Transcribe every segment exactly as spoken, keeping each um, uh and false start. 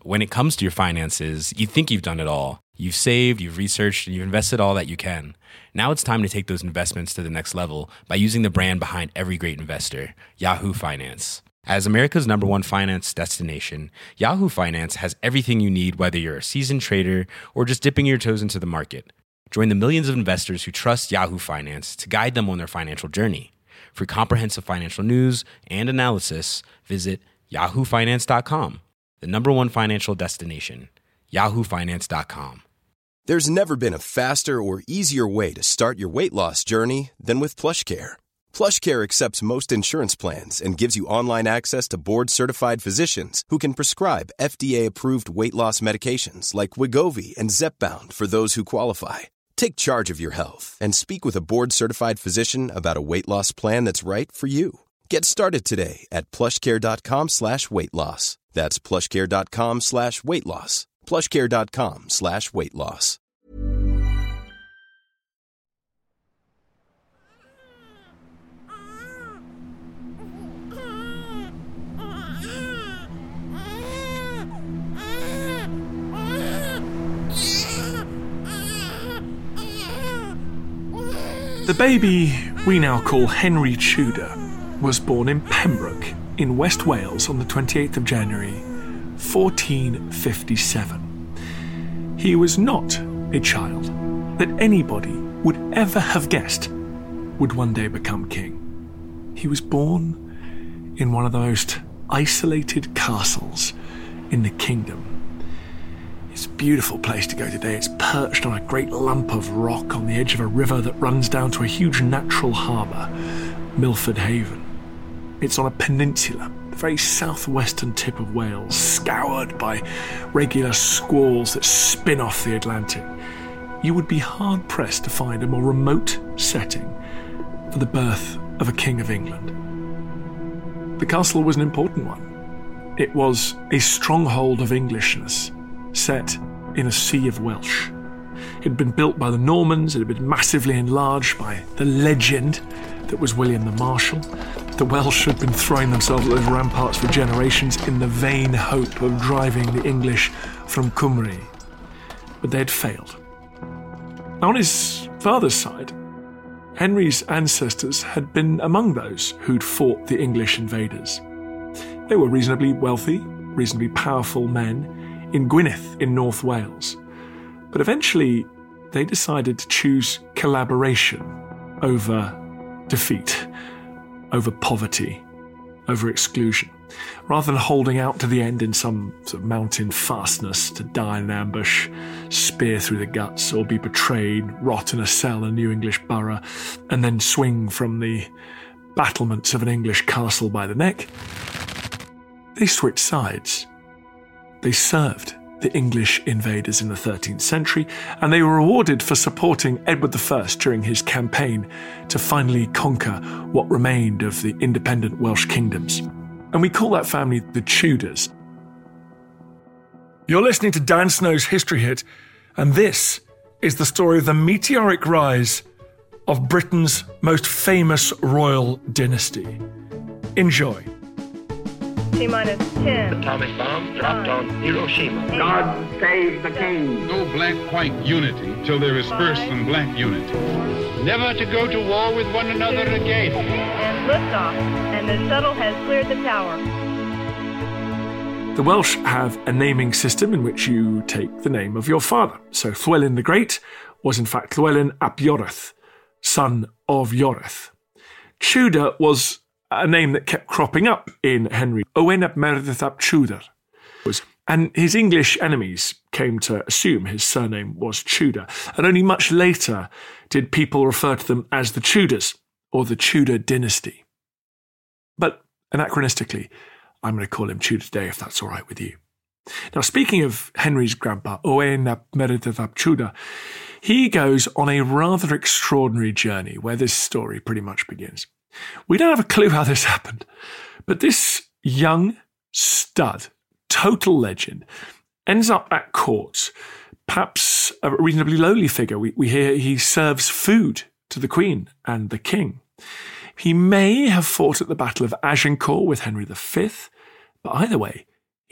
when it comes to your finances, you think you've done it all. You've saved, you've researched, and you've invested all that you can. Now it's time to take those investments to the next level by using the brand behind every great investor, Yahoo Finance. As America's number one finance destination, Yahoo Finance has everything you need, whether you're a seasoned trader or just dipping your toes into the market. Join the millions of investors who trust Yahoo Finance to guide them on their financial journey. For comprehensive financial news and analysis, visit yahoo finance dot com, the number one financial destination, yahoo finance dot com. There's never been a faster or easier way to start your weight loss journey than with PlushCare. PlushCare accepts most insurance plans and gives you online access to board-certified physicians who can prescribe F D A-approved weight loss medications like Wegovy and Zepbound for those who qualify. Take charge of your health and speak with a board-certified physician about a weight loss plan that's right for you. Get started today at plushcare.com slash weight loss. That's plushcare.com slash weight loss. plushcare.com slash weight loss. The baby we now call Henry Tudor was born in Pembroke in West Wales on the twenty-eighth of January, fourteen fifty-seven. He was not a child that anybody would ever have guessed would one day become king. He was born in one of the most isolated castles in the kingdom. It's a beautiful place to go today. It's perched on a great lump of rock on the edge of a river that runs down to a huge natural harbour, Milford Haven. It's on a peninsula, the very southwestern tip of Wales, scoured by regular squalls that spin off the Atlantic. You would be hard-pressed to find a more remote setting for the birth of a King of England. The castle was an important one. It was a stronghold of Englishness, set in a sea of Welsh. It had been built by the Normans, it had been massively enlarged by the legend that was William the Marshal. The Welsh had been throwing themselves at those ramparts for generations in the vain hope of driving the English from Cymru. But they had failed. Now, on his father's side, Henry's ancestors had been among those who'd fought the English invaders. They were reasonably wealthy, reasonably powerful men in Gwynedd in North Wales. But eventually, they decided to choose collaboration over defeat, over poverty, over exclusion, rather than holding out to the end in some sort of mountain fastness to die in an ambush, spear through the guts, or be betrayed, rot in a cell in a New English borough, and then swing from the battlements of an English castle by the neck. They switched sides. They served the English invaders in the thirteenth century, and they were rewarded for supporting Edward the First during his campaign to finally conquer what remained of the independent Welsh kingdoms. And we call that family the Tudors. You're listening to Dan Snow's History Hit, and this is the story of the meteoric rise of Britain's most famous royal dynasty. Enjoy. T-minus ten. Atomic bomb dropped on Hiroshima. God save the king. No black-white unity till there is first some black unity. Never to go to war with one another again. And liftoff, and the shuttle has cleared the tower. The Welsh have a naming system in which you take the name of your father. So Llywelyn the Great was in fact Llywelyn ap Iorwerth, son of Iorwerth. Tudor was a name that kept cropping up in Henry. Owain ap Meredydd ap Tudor. And his English enemies came to assume his surname was Tudor. And only much later did people refer to them as the Tudors, or the Tudor dynasty. But anachronistically, I'm going to call him Tudor today, if that's all right with you. Now, speaking of Henry's grandpa, Owain ap Meredydd ap Tudor, he goes on a rather extraordinary journey where this story pretty much begins. We don't have a clue how this happened, but this young stud, total legend, ends up at court, perhaps a reasonably lowly figure. We, we hear he serves food to the Queen and the King. He may have fought at the Battle of Agincourt with Henry the Fifth, but either way,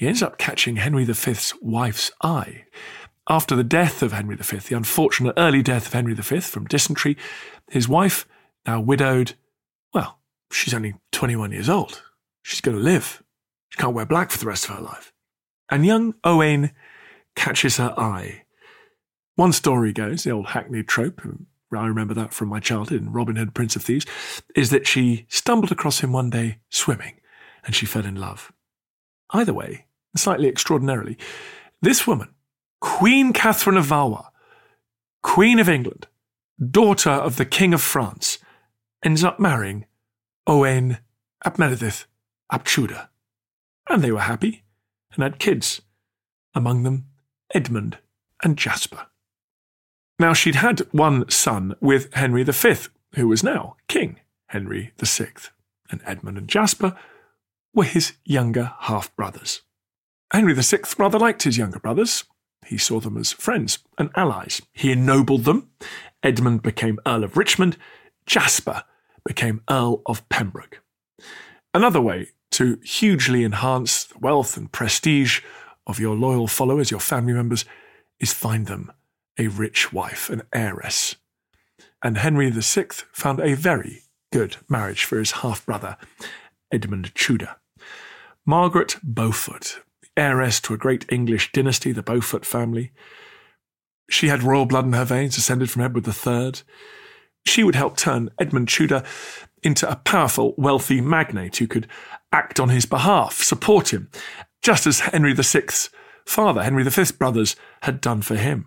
he ends up catching Henry the Fifth's wife's eye. After the death of Henry the Fifth, the unfortunate early death of Henry the Fifth from dysentery, his wife, now widowed, well, she's only twenty-one years old. She's going to live. She can't wear black for the rest of her life. And young Owain catches her eye. One story goes, the old hackneyed trope, I remember that from my childhood in Robin Hood, Prince of Thieves, is that she stumbled across him one day swimming, and she fell in love. Either way, slightly extraordinarily, this woman, Queen Catherine of Valois, Queen of England, daughter of the King of France, ends up marrying Owain ap Meredith ap Tudor. And they were happy and had kids, among them Edmund and Jasper. Now, she'd had one son with Henry the Fifth, who was now King Henry the Sixth, and Edmund and Jasper were his younger half-brothers. Henry the Sixth rather liked his younger brothers. He saw them as friends and allies. He ennobled them. Edmund became Earl of Richmond. Jasper became Earl of Pembroke. Another way to hugely enhance the wealth and prestige of your loyal followers, your family members, is find them a rich wife, an heiress. And Henry the Sixth found a very good marriage for his half-brother, Edmund Tudor. Margaret Beaufort, heiress to a great English dynasty, the Beaufort family. She had royal blood in her veins, descended from Edward the Third. She would help turn Edmund Tudor into a powerful, wealthy magnate who could act on his behalf, support him, just as Henry the Sixth's father, Henry the Fifth's brothers, had done for him.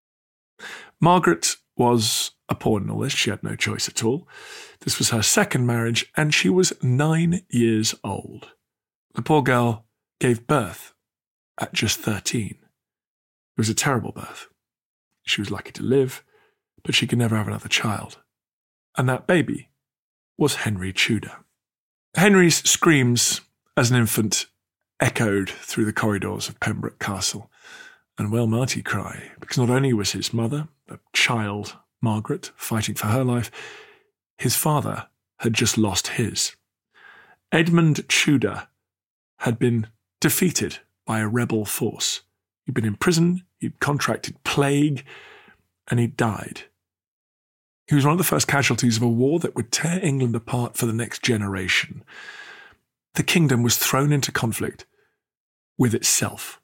Margaret was a pawn in all this. She had no choice at all. This was her second marriage, and she was nine years old. The poor girl gave birth at just thirteen. It was a terrible birth. She was lucky to live, but she could never have another child. And that baby was Henry Tudor. Henry's screams as an infant echoed through the corridors of Pembroke Castle, and well might he cry, because not only was his mother, the child Margaret, fighting for her life, his father had just lost his. Edmund Tudor had been defeated by a rebel force. He'd been in prison, he'd contracted plague, and he'd died. He was one of the first casualties of a war that would tear England apart for the next generation. The kingdom was thrown into conflict with itself.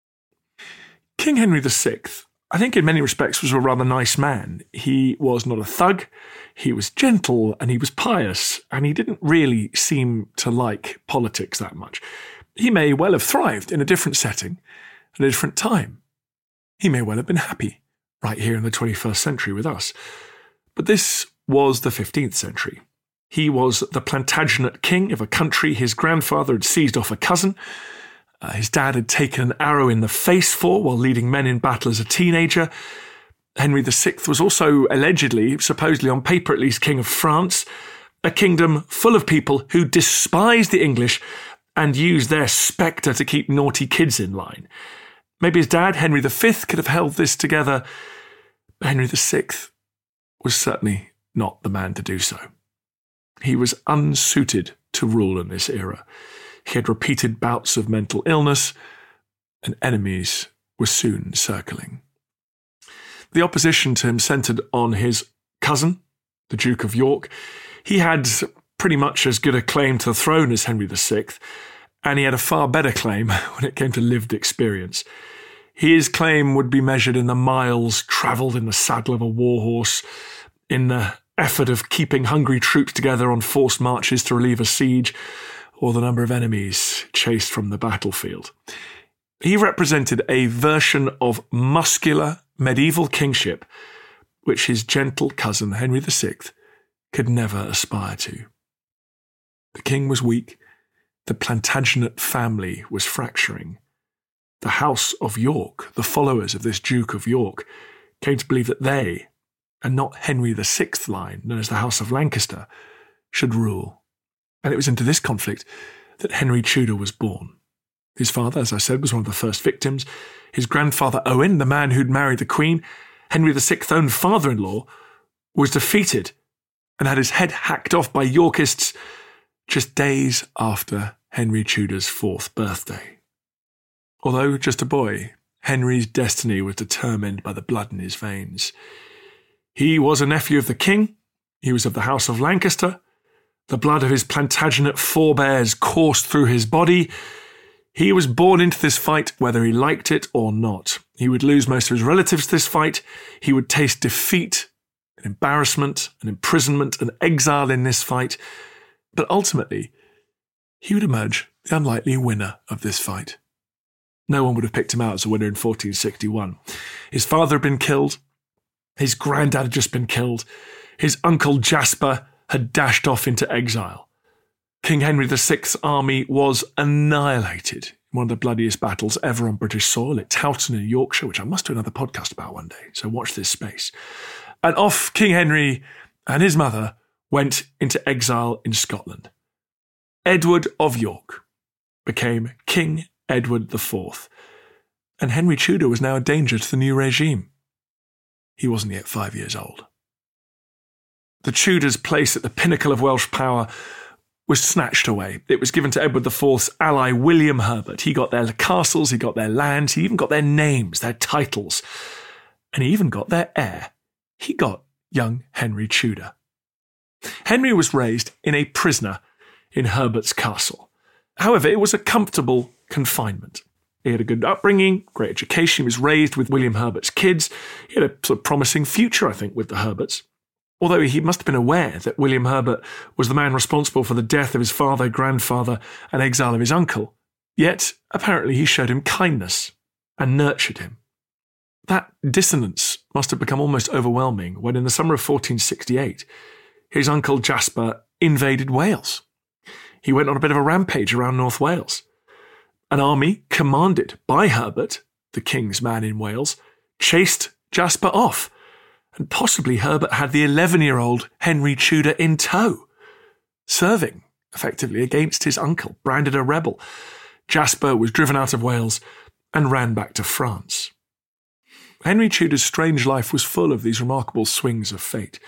King Henry the Sixth, I think in many respects, was a rather nice man. He was not a thug, he was gentle, and he was pious, and he didn't really seem to like politics that much. He may well have thrived in a different setting, at a different time. He may well have been happy right here in the twenty-first century with us. But this was the fifteenth century. He was the Plantagenet king of a country his grandfather had seized off a cousin. Uh, his dad had taken an arrow in the face for while leading men in battle as a teenager. Henry the Sixth was also allegedly, supposedly on paper at least, king of France, a kingdom full of people who despised the English and used their spectre to keep naughty kids in line. Maybe his dad, Henry the Fifth, could have held this together. Henry the Sixth was certainly not the man to do so. He was unsuited to rule in this era. He had repeated bouts of mental illness, and enemies were soon circling. The opposition to him centred on his cousin, the Duke of York. He had pretty much as good a claim to the throne as Henry the Sixth, and he had a far better claim when it came to lived experience. His claim would be measured in the miles travelled in the saddle of a war horse, in the effort of keeping hungry troops together on forced marches to relieve a siege, or the number of enemies chased from the battlefield. He represented a version of muscular medieval kingship which his gentle cousin Henry the Sixth could never aspire to. The king was weak, the Plantagenet family was fracturing. The House of York, the followers of this Duke of York, came to believe that they, and not Henry the Sixth line, known as the House of Lancaster, should rule. And it was into this conflict that Henry Tudor was born. His father, as I said, was one of the first victims. His grandfather Owen, the man who'd married the Queen, Henry the Sixth's own father-in-law, was defeated and had his head hacked off by Yorkists just days after Henry Tudor's fourth birthday. Although just a boy, Henry's destiny was determined by the blood in his veins. He was a nephew of the king. He was of the House of Lancaster. The blood of his Plantagenet forebears coursed through his body. He was born into this fight whether he liked it or not. He would lose most of his relatives to this fight. He would taste defeat, and embarrassment, and imprisonment, and exile in this fight. But ultimately, he would emerge the unlikely winner of this fight. No one would have picked him out as a winner in fourteen sixty-one. His father had been killed. His granddad had just been killed. His uncle Jasper had dashed off into exile. King Henry the Sixth's army was annihilated in one of the bloodiest battles ever on British soil at Towton in Yorkshire, which I must do another podcast about one day, so watch this space. And off King Henry and his mother went into exile in Scotland. Edward of York became King Edward the Fourth, and Henry Tudor was now a danger to the new regime. He wasn't yet five years old. The Tudors' place at the pinnacle of Welsh power was snatched away. It was given to Edward the Fourth's ally, William Herbert. He got their castles, he got their lands, he even got their names, their titles, and he even got their heir. He got young Henry Tudor. Henry was raised in a prisoner in Herbert's castle. However, it was a comfortable confinement. He had a good upbringing, great education. He was raised with William Herbert's kids. He had a sort of promising future, I think, with the Herberts. Although he must have been aware that William Herbert was the man responsible for the death of his father, grandfather, and exile of his uncle. Yet, apparently, he showed him kindness and nurtured him. That dissonance must have become almost overwhelming when in the summer of fourteen sixty-eight, his uncle Jasper invaded Wales. He went on a bit of a rampage around North Wales. An army commanded by Herbert, the king's man in Wales, chased Jasper off, and possibly Herbert had the eleven-year-old Henry Tudor in tow, serving effectively against his uncle, branded a rebel. Jasper was driven out of Wales and ran back to France. Henry Tudor's strange life was full of these remarkable swings of fate.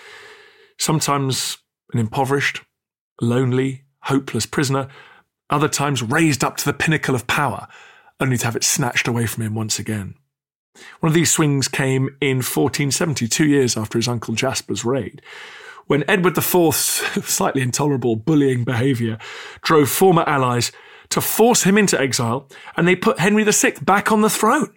Sometimes an impoverished, lonely, hopeless prisoner, other times raised up to the pinnacle of power, only to have it snatched away from him once again. One of these swings came in fourteen seventy, two years after his uncle Jasper's raid, when Edward the Fourth's slightly intolerable bullying behaviour drove former allies to force him into exile, and they put Henry the Sixth back on the throne.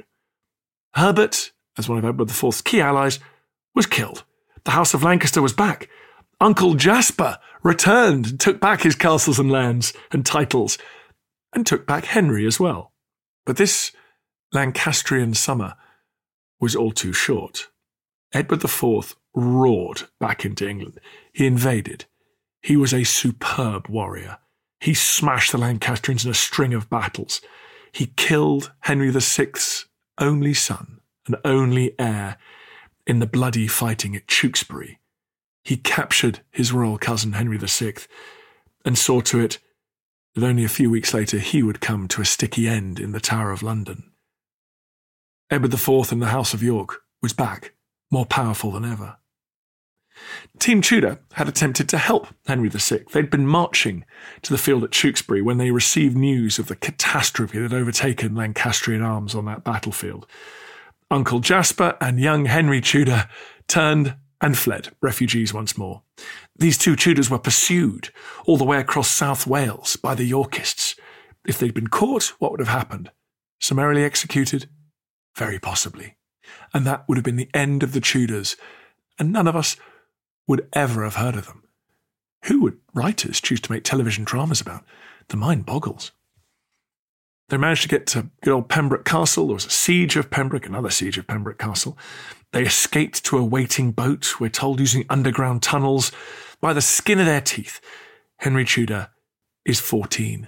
Herbert, as one of Edward the Fourth's key allies, was killed. The House of Lancaster was back. Uncle Jasper returned and took back his castles and lands and titles, and took back Henry as well. But this Lancastrian summer was all too short. Edward the Fourth roared back into England. He invaded. He was a superb warrior. He smashed the Lancastrians in a string of battles. He killed Henry the Sixth's only son and only heir in the bloody fighting at Tewkesbury. He captured his royal cousin Henry the Sixth and saw to it that only a few weeks later he would come to a sticky end in the Tower of London. Edward the Fourth and the House of York was back, more powerful than ever. Team Tudor had attempted to help Henry the Sixth. They'd been marching to the field at Tewkesbury when they received news of the catastrophe that had overtaken Lancastrian arms on that battlefield. Uncle Jasper and young Henry Tudor turned and fled, refugees once more. These two Tudors were pursued all the way across South Wales by the Yorkists. If they'd been caught, what would have happened? Summarily executed? Very possibly. And that would have been the end of the Tudors, and none of us would ever have heard of them. Who would writers choose to make television dramas about? The mind boggles. They managed to get to good old Pembroke Castle. There was a siege of Pembroke, another siege of Pembroke Castle. They escaped to a waiting boat, we're told, using underground tunnels. By the skin of their teeth, Henry Tudor is fourteen.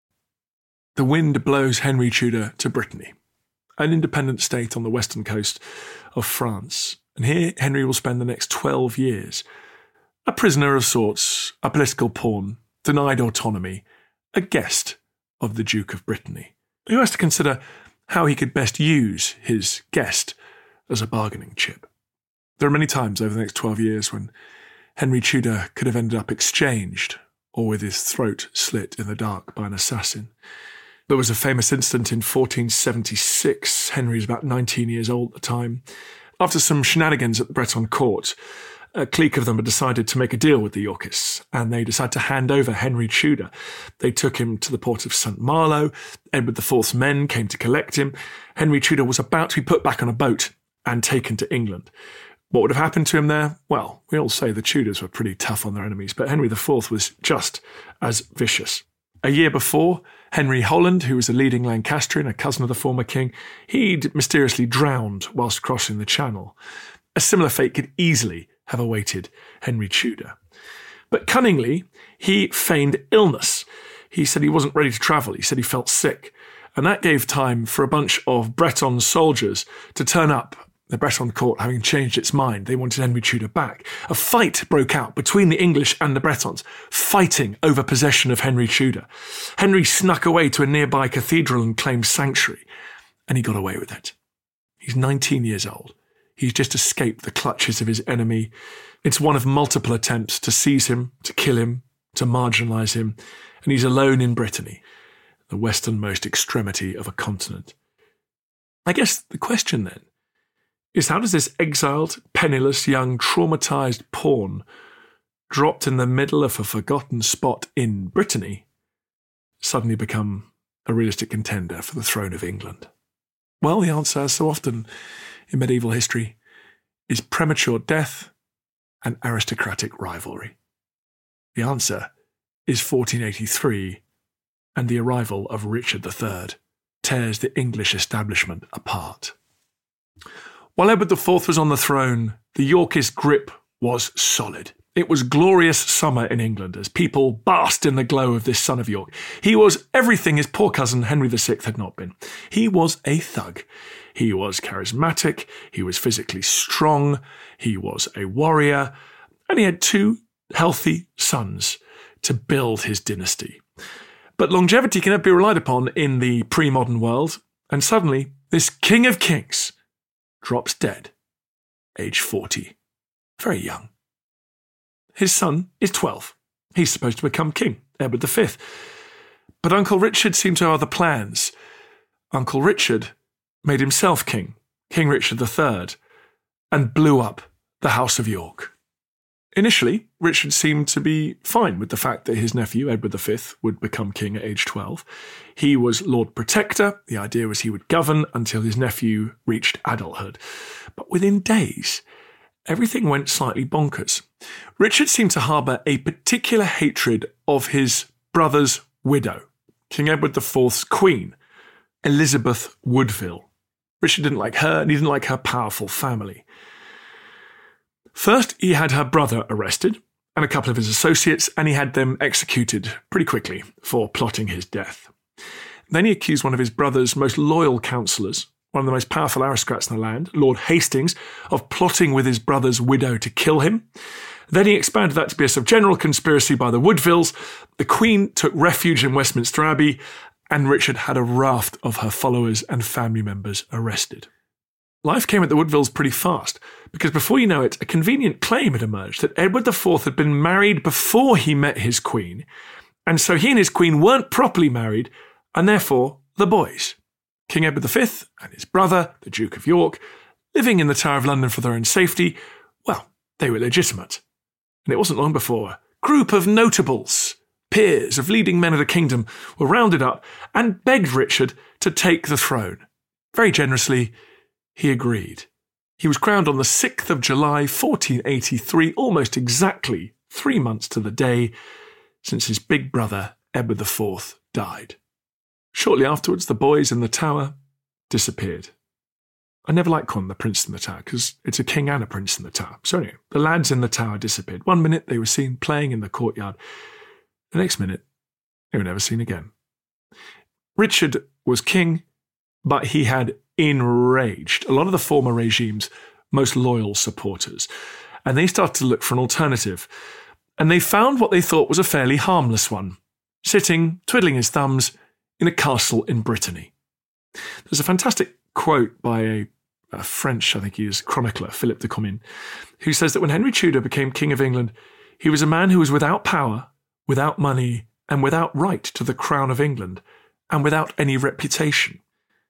The wind blows Henry Tudor to Brittany, an independent state on the western coast of France. And here Henry will spend the next twelve years, a prisoner of sorts, a political pawn, denied autonomy, a guest of the Duke of Brittany, who has to consider how he could best use his guest as a bargaining chip. There are many times over the next twelve years when Henry Tudor could have ended up exchanged or with his throat slit in the dark by an assassin. There was a famous incident in fourteen seventy-six. Henry was about nineteen years old at the time. After some shenanigans at the Breton court, a clique of them had decided to make a deal with the Yorkists, and they decided to hand over Henry Tudor. They took him to the port of Saint Malo. Edward the Fourth's men came to collect him. Henry Tudor was about to be put back on a boat and taken to England. What would have happened to him there? Well, we all say the Tudors were pretty tough on their enemies, but Henry the Fourth was just as vicious. A year before, Henry Holland, who was a leading Lancastrian, a cousin of the former king, he'd mysteriously drowned whilst crossing the Channel. A similar fate could easily have awaited Henry Tudor. But cunningly, he feigned illness. He said he wasn't ready to travel. He said he felt sick. And that gave time for a bunch of Breton soldiers to turn up. The Breton court, having changed its mind, they wanted Henry Tudor back. A fight broke out between the English and the Bretons, fighting over possession of Henry Tudor. Henry snuck away to a nearby cathedral and claimed sanctuary, and he got away with it. He's nineteen years old. He's just escaped the clutches of his enemy. It's one of multiple attempts to seize him, to kill him, to marginalise him, and he's alone in Brittany, the westernmost extremity of a continent. I guess the question then is, how does this exiled, penniless, young, traumatised pawn, dropped in the middle of a forgotten spot in Brittany, suddenly become a realistic contender for the throne of England? Well, the answer, as so often in medieval history, is premature death and aristocratic rivalry. The answer is fourteen eighty-three, and the arrival of Richard the Third tears the English establishment apart. While Edward the Fourth was on the throne, the Yorkist grip was solid. It was glorious summer in England as people basked in the glow of this son of York. He was everything his poor cousin Henry the Sixth had not been. He was a thug. He was charismatic. He was physically strong. He was a warrior. And he had two healthy sons to build his dynasty. But longevity can never be relied upon in the pre-modern world. And suddenly, this king of kings drops dead, age forty, very young. His son is twelve. He's supposed to become king, Edward the Fifth. But Uncle Richard seemed to have other plans. Uncle Richard made himself king, King Richard the Third, and blew up the House of York. Initially, Richard seemed to be fine with the fact that his nephew, Edward the Fifth, would become king at age twelve. He was Lord Protector. The idea was he would govern until his nephew reached adulthood. But within days, everything went slightly bonkers. Richard seemed to harbour a particular hatred of his brother's widow, King Edward the Fourth's queen, Elizabeth Woodville. Richard didn't like her, and he didn't like her powerful family. First, he had her brother arrested, and a couple of his associates, and he had them executed pretty quickly for plotting his death. Then he accused one of his brother's most loyal councillors, one of the most powerful aristocrats in the land, Lord Hastings, of plotting with his brother's widow to kill him. Then he expanded that to be a sort of general conspiracy by the Woodvilles. The Queen took refuge in Westminster Abbey, and Richard had a raft of her followers and family members arrested. Life came at the Woodvilles pretty fast, because before you know it, a convenient claim had emerged that Edward the Fourth had been married before he met his queen, and so he and his queen weren't properly married, and therefore the boys, King Edward the Fifth and his brother, the Duke of York, living in the Tower of London for their own safety, well, they were legitimate. And it wasn't long before a group of notables, peers of leading men of the kingdom, were rounded up and begged Richard to take the throne. Very generously, he agreed. He was crowned on the sixth of July, fourteen eighty-three, almost exactly three months to the day since his big brother, Edward the Fourth, died. Shortly afterwards, the boys in the tower disappeared. I never liked calling them the prince in the tower, because it's a king and a prince in the tower. So anyway, the lads in the tower disappeared. One minute they were seen playing in the courtyard. The next minute, they were never seen again. Richard was king, but he had enraged a lot of the former regime's most loyal supporters, and they started to look for an alternative. And they found what they thought was a fairly harmless one, sitting, twiddling his thumbs, in a castle in Brittany. There's a fantastic quote by a, a French, I think he is, chronicler, Philip de Comines, who says that when Henry Tudor became King of England, he was a man who was without power, without money, and without right to the crown of England, and without any reputation.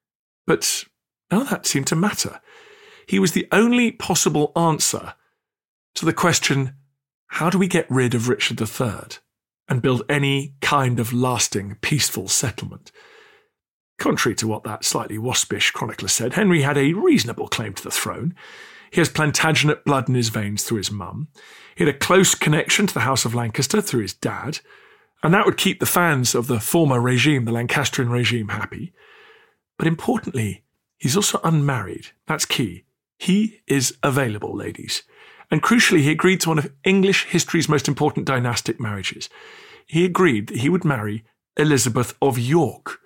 But none of that seemed to matter. He was the only possible answer to the question, how do we get rid of Richard the Third and build any kind of lasting, peaceful settlement? Contrary to what that slightly waspish chronicler said, Henry had a reasonable claim to the throne. He has Plantagenet blood in his veins through his mum. He had a close connection to the House of Lancaster through his dad, and that would keep the fans of the former regime, the Lancastrian regime, happy. But importantly, he's also unmarried. That's key. He is available, ladies. And crucially, he agreed to one of English history's most important dynastic marriages. He agreed that he would marry Elizabeth of York.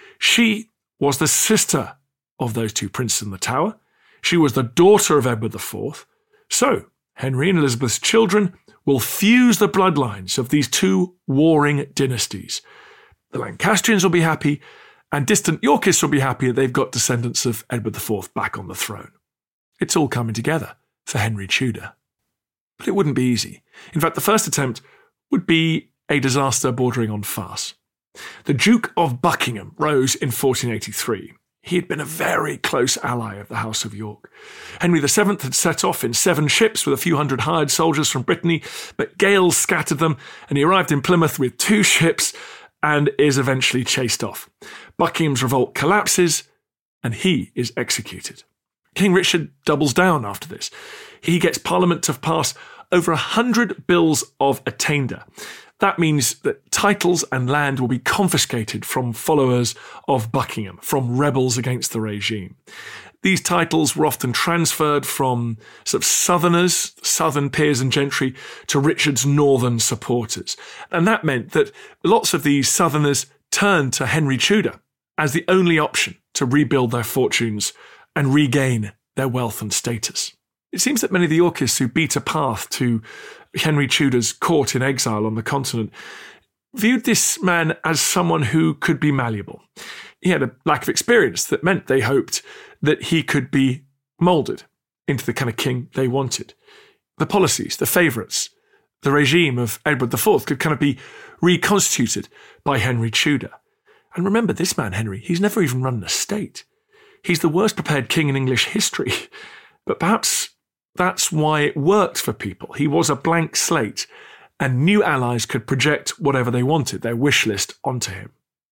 She was the sister of those two princes in the Tower. She was the daughter of Edward the Fourth. So, Henry and Elizabeth's children will fuse the bloodlines of these two warring dynasties. The Lancastrians will be happy, and distant Yorkists will be happy that they've got descendants of Edward the Fourth back on the throne. It's all coming together for Henry Tudor. But it wouldn't be easy. In fact, the first attempt would be a disaster bordering on farce. The Duke of Buckingham rose in fourteen eighty-three. He had been a very close ally of the House of York. Henry the Seventh had set off in seven ships with a few hundred hired soldiers from Brittany, but gales scattered them, and he arrived in Plymouth with two ships and is eventually chased off. Buckingham's revolt collapses, and he is executed. King Richard doubles down after this. He gets Parliament to pass over a hundred bills of attainder. That means that titles and land will be confiscated from followers of Buckingham, from rebels against the regime. These titles were often transferred from sort of southerners, southern peers and gentry, to Richard's northern supporters. And that meant that lots of these southerners turned to Henry Tudor as the only option to rebuild their fortunes and regain their wealth and status. It seems that many of the Yorkists who beat a path to Henry Tudor's court in exile on the continent viewed this man as someone who could be malleable. He had a lack of experience that meant they hoped that he could be moulded into the kind of king they wanted. The policies, the favourites, the regime of Edward the Fourth could kind of be reconstituted by Henry Tudor. And remember, this man, Henry, he's never even run an estate. He's the worst prepared king in English history. But perhaps that's why it worked for people. He was a blank slate, and new allies could project whatever they wanted, their wish list, onto him.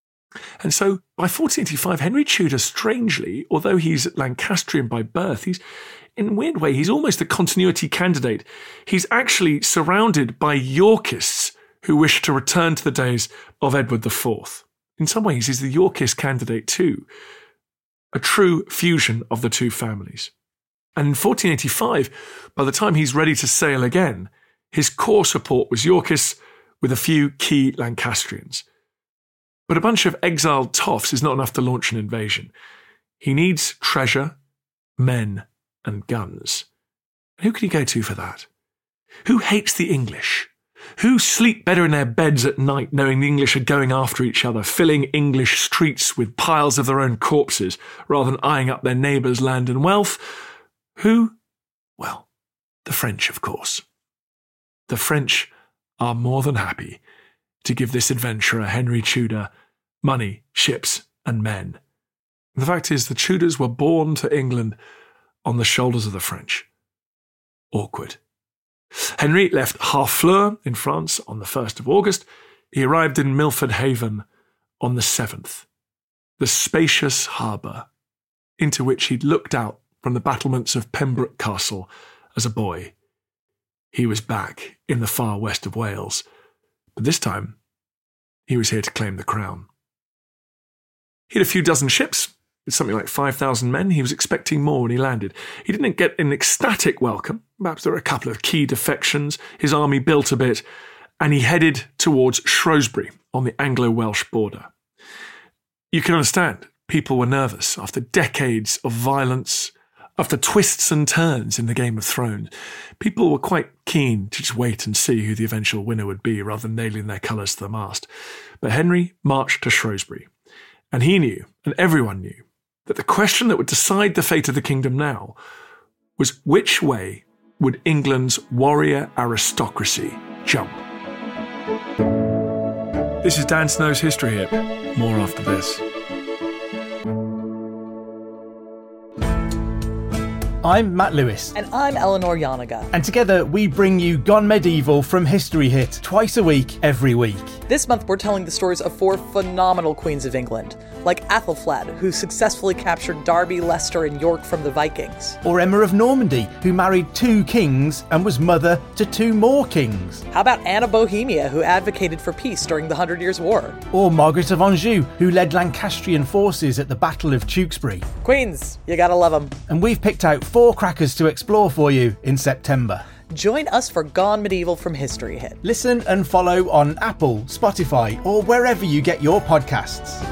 And so by fourteen eighty-five, Henry Tudor, strangely, although he's Lancastrian by birth, he's, in a weird way, he's almost a continuity candidate. He's actually surrounded by Yorkists who wish to return to the days of Edward the Fourth. In some ways, he's the Yorkist candidate too, a true fusion of the two families. And in fourteen eighty-five, by the time he's ready to sail again, his core support was Yorkists with a few key Lancastrians. But a bunch of exiled toffs is not enough to launch an invasion. He needs treasure, men, and guns. And who can he go to for that? Who hates the English? Who sleep better in their beds at night knowing the English are going after each other, filling English streets with piles of their own corpses, rather than eyeing up their neighbours' land and wealth? Who? Well, the French, of course. The French are more than happy to give this adventurer, Henry Tudor, money, ships, and men. The fact is, the Tudors were born to England on the shoulders of the French. Awkward. Henry left Harfleur in France on the first of August. He arrived in Milford Haven on the seventh, the spacious harbour into which he'd looked out from the battlements of Pembroke Castle as a boy. He was back in the far west of Wales, but this time he was here to claim the crown. He had a few dozen ships with something like five thousand men. He was expecting more when he landed. He didn't get an ecstatic welcome. Perhaps there were a couple of key defections. His army built a bit, and he headed towards Shrewsbury on the Anglo-Welsh border. You can understand, people were nervous after decades of violence, after twists and turns in the Game of Thrones. People were quite keen to just wait and see who the eventual winner would be rather than nailing their colours to the mast. But Henry marched to Shrewsbury, and he knew, and everyone knew, that the question that would decide the fate of the kingdom now was which way would England's warrior aristocracy jump? This is Dan Snow's History Hit. More after this. I'm Matt Lewis. And I'm Eleanor Yanaga. And together we bring you Gone Medieval from History Hit twice a week, every week. This month we're telling the stories of four phenomenal queens of England, like Athelflaed, who successfully captured Derby, Leicester and York from the Vikings. Or Emma of Normandy, who married two kings and was mother to two more kings. How about Anne of Bohemia, who advocated for peace during the Hundred Years' War? Or Margaret of Anjou, who led Lancastrian forces at the Battle of Tewkesbury. Queens, you gotta love them. And we've picked out four crackers to explore for you in September. Join us for Gone Medieval from History Hit. Listen and follow on Apple, Spotify, or wherever you get your podcasts.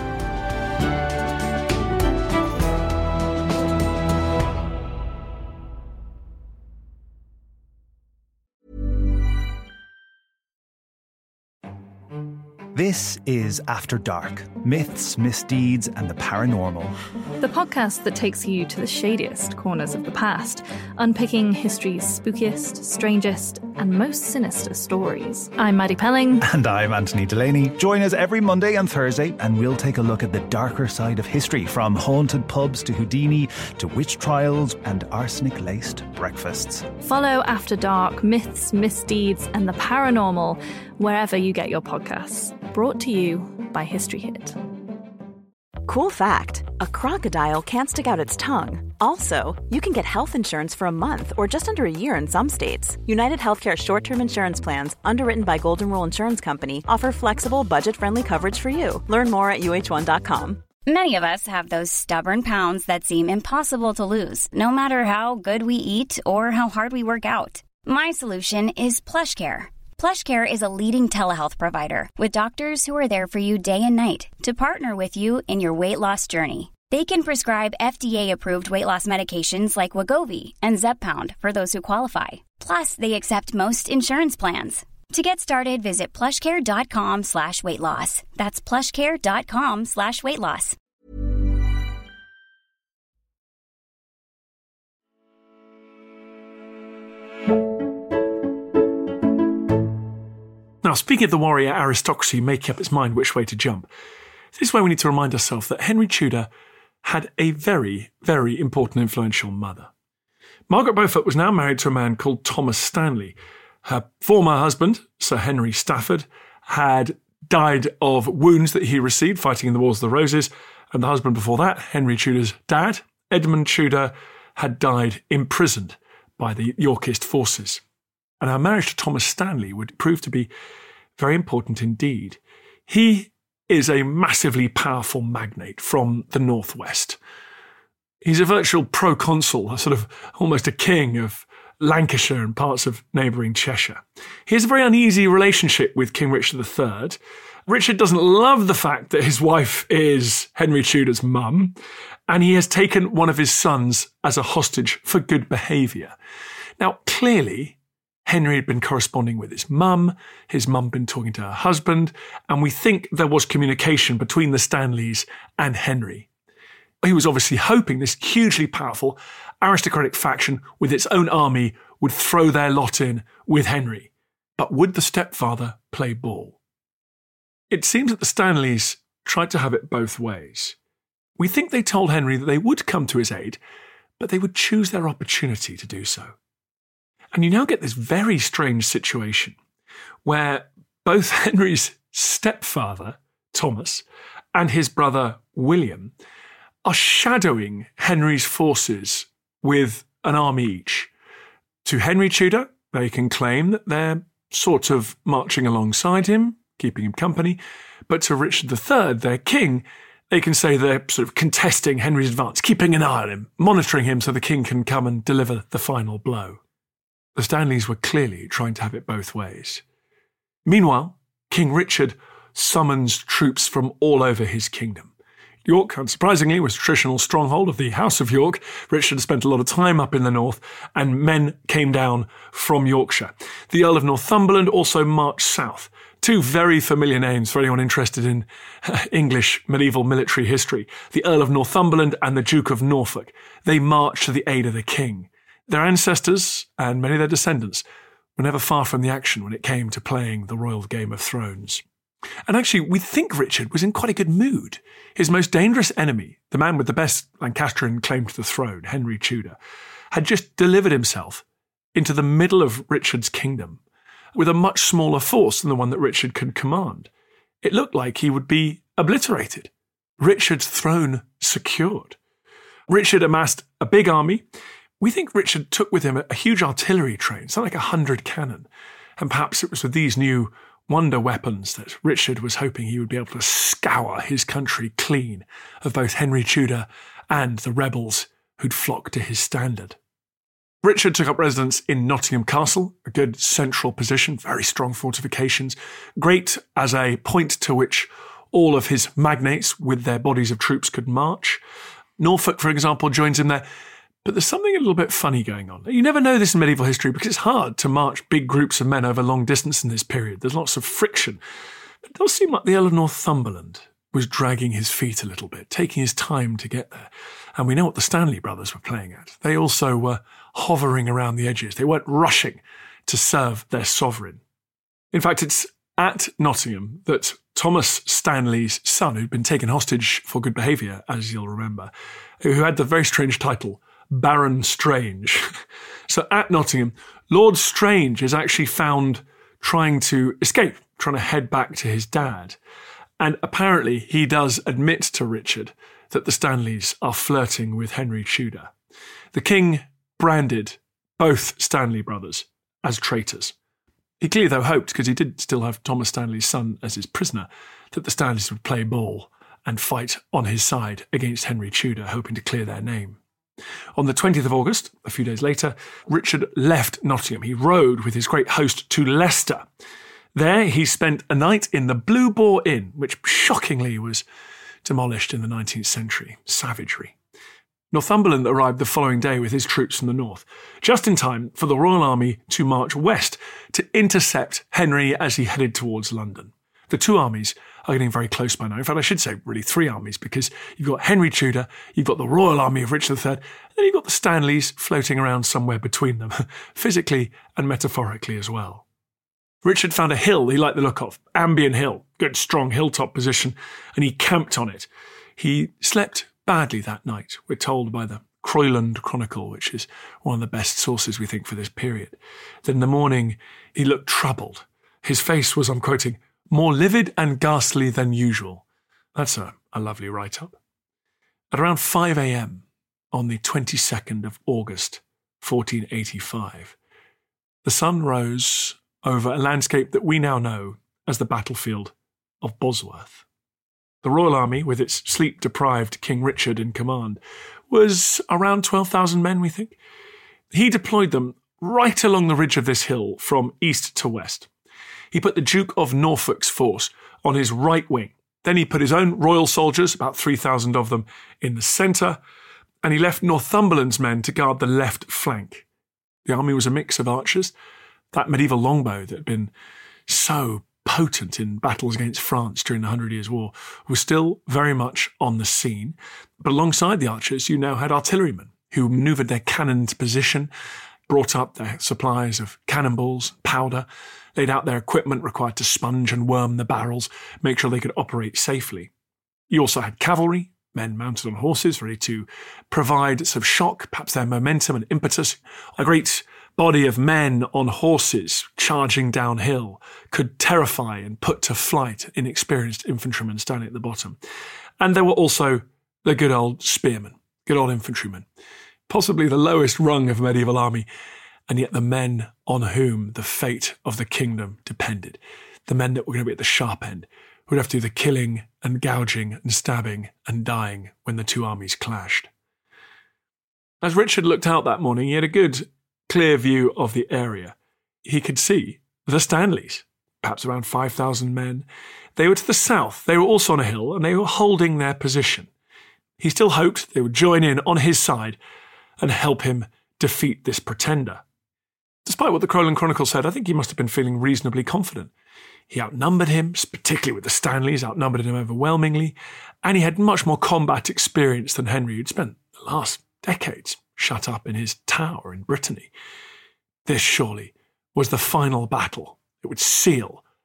This is After Dark, Myths, Misdeeds and the Paranormal. The podcast that takes you to the shadiest corners of the past, unpicking history's spookiest, strangest and most sinister stories. I'm Maddie Pelling. And I'm Anthony Delaney. Join us every Monday and Thursday and we'll take a look at the darker side of history, from haunted pubs to Houdini to witch trials and arsenic-laced breakfasts. Follow After Dark, Myths, Misdeeds and the Paranormal wherever you get your podcasts. Brought to you by History Hit. Cool fact, a crocodile can't stick out its tongue. Also, you can get health insurance for a month or just under a year in some states. United Healthcare short-term insurance plans, underwritten by Golden Rule Insurance Company, offer flexible, budget-friendly coverage for you. Learn more at U H one dot com. Many of us have those stubborn pounds that seem impossible to lose, no matter how good we eat or how hard we work out. My solution is PlushCare. PlushCare is a leading telehealth provider with doctors who are there for you day and night to partner with you in your weight loss journey. They can prescribe F D A-approved weight loss medications like Wegovy and Zepbound for those who qualify. Plus, they accept most insurance plans. To get started, visit plushcare.com slash weight loss. That's plushcare.com slash weight loss. Now, speaking of the warrior aristocracy making up its mind which way to jump, this is where we need to remind ourselves that Henry Tudor had a very, very important influential mother. Margaret Beaufort was now married to a man called Thomas Stanley. Her former husband, Sir Henry Stafford, had died of wounds that he received fighting in the Wars of the Roses, and the husband before that, Henry Tudor's dad, Edmund Tudor, had died imprisoned by the Yorkist forces. And our marriage to Thomas Stanley would prove to be very important indeed. He is a massively powerful magnate from the northwest. He's a virtual proconsul, a sort of almost a king of Lancashire and parts of neighbouring Cheshire. He has a very uneasy relationship with King Richard the Third. Richard doesn't love the fact that his wife is Henry Tudor's mum, and he has taken one of his sons as a hostage for good behaviour. Now, clearly, Henry had been corresponding with his mum, his mum had been talking to her husband, and we think there was communication between the Stanleys and Henry. He was obviously hoping this hugely powerful aristocratic faction with its own army would throw their lot in with Henry. But would the stepfather play ball? It seems that the Stanleys tried to have it both ways. We think they told Henry that they would come to his aid, but they would choose their opportunity to do so. And you now get this very strange situation where both Henry's stepfather, Thomas, and his brother, William, are shadowing Henry's forces with an army each. To Henry Tudor, they can claim that they're sort of marching alongside him, keeping him company, but to Richard the Third, their king, they can say they're sort of contesting Henry's advance, keeping an eye on him, monitoring him so the king can come and deliver the final blow. The Stanleys were clearly trying to have it both ways. Meanwhile, King Richard summons troops from all over his kingdom. York, unsurprisingly, was a traditional stronghold of the House of York. Richard spent a lot of time up in the north, and men came down from Yorkshire. The Earl of Northumberland also marched south. Two very familiar names for anyone interested in English medieval military history. The Earl of Northumberland and the Duke of Norfolk. They marched to the aid of the king. Their ancestors, and many of their descendants, were never far from the action when it came to playing the royal Game of Thrones. And actually, we think Richard was in quite a good mood. His most dangerous enemy, the man with the best Lancastrian claim to the throne, Henry Tudor, had just delivered himself into the middle of Richard's kingdom with a much smaller force than the one that Richard could command. It looked like he would be obliterated. Richard's throne secured. Richard amassed a big army. We think Richard took with him a, a huge artillery train, something like a hundred cannon. And perhaps it was with these new wonder weapons that Richard was hoping he would be able to scour his country clean of both Henry Tudor and the rebels who'd flocked to his standard. Richard took up residence in Nottingham Castle, a good central position, very strong fortifications, great as a point to which all of his magnates with their bodies of troops could march. Norfolk, for example, joins him there. But there's something a little bit funny going on. You never know this in medieval history because it's hard to march big groups of men over long distance in this period. There's lots of friction. But it does seem like the Earl of Northumberland was dragging his feet a little bit, taking his time to get there. And we know what the Stanley brothers were playing at. They also were hovering around the edges. They weren't rushing to serve their sovereign. In fact, it's at Nottingham that Thomas Stanley's son, who'd been taken hostage for good behaviour, as you'll remember, who had the very strange title, Baron Strange. So at Nottingham, Lord Strange is actually found trying to escape, trying to head back to his dad. And apparently he does admit to Richard that the Stanleys are flirting with Henry Tudor. The king branded both Stanley brothers as traitors. He clearly, though, hoped, because he did still have Thomas Stanley's son as his prisoner, that the Stanleys would play ball and fight on his side against Henry Tudor, hoping to clear their name. On the twentieth of August, a few days later, Richard left Nottingham. He rode with his great host to Leicester. There he spent a night in the Blue Boar Inn, which shockingly was demolished in the nineteenth century. Savagery. Northumberland arrived the following day with his troops from the north, just in time for the Royal Army to march west to intercept Henry as he headed towards London. The two armies are getting very close by now. In fact, I should say really three armies, because you've got Henry Tudor, you've got the Royal Army of Richard the Third, and then you've got the Stanleys floating around somewhere between them, physically and metaphorically as well. Richard found a hill he liked the look of, Ambion Hill, good strong hilltop position, and he camped on it. He slept badly that night, we're told by the Croyland Chronicle, which is one of the best sources we think for this period. Then in the morning he looked troubled. His face was, I'm quoting, more livid and ghastly than usual. That's a, a lovely write-up. At around five a.m. on the twenty-second of August, fourteen eighty-five, the sun rose over a landscape that we now know as the battlefield of Bosworth. The Royal Army, with its sleep-deprived King Richard in command, was around twelve thousand men, we think. He deployed them right along the ridge of this hill from east to west. He put the Duke of Norfolk's force on his right wing. Then he put his own royal soldiers, about three thousand of them, in the centre, and he left Northumberland's men to guard the left flank. The army was a mix of archers. That medieval longbow that had been so potent in battles against France during the Hundred Years' War was still very much on the scene. But alongside the archers, you now had artillerymen who manoeuvred their cannon into position, brought up their supplies of cannonballs, powder, laid out their equipment required to sponge and worm the barrels, make sure they could operate safely. You also had cavalry, men mounted on horses, ready to provide some shock, perhaps their momentum and impetus. A great body of men on horses charging downhill could terrify and put to flight inexperienced infantrymen standing at the bottom. And there were also the good old spearmen, good old infantrymen, possibly the lowest rung of a medieval army, and yet the men on whom the fate of the kingdom depended, the men that were going to be at the sharp end, who would have to do the killing and gouging and stabbing and dying when the two armies clashed. As Richard looked out that morning, he had a good, clear view of the area. He could see the Stanleys, perhaps around five thousand men. They were to the south. They were also on a hill, and they were holding their position. He still hoped they would join in on his side and help him defeat this pretender. Despite what the Croyland Chronicle said, I think he must have been feeling reasonably confident. He outnumbered him, particularly with the Stanleys, outnumbered him overwhelmingly, and he had much more combat experience than Henry, who'd spent the last decades shut up in his tower in Brittany. This, surely, was the final battle that would seal